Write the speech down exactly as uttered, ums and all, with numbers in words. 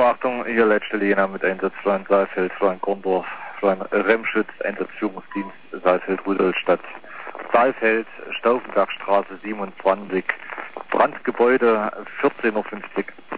Verachtung, hier letzte Lena mit Einsatzplan Saalfeld, Freund Gondorf, Freund Remschütz, Einsatzführungsdienst Saalfeld, Rudolstadt, Saalfeld, Stauffenbergstraße siebenundzwanzig, Brandgebäude vierzehn Uhr fünfzig.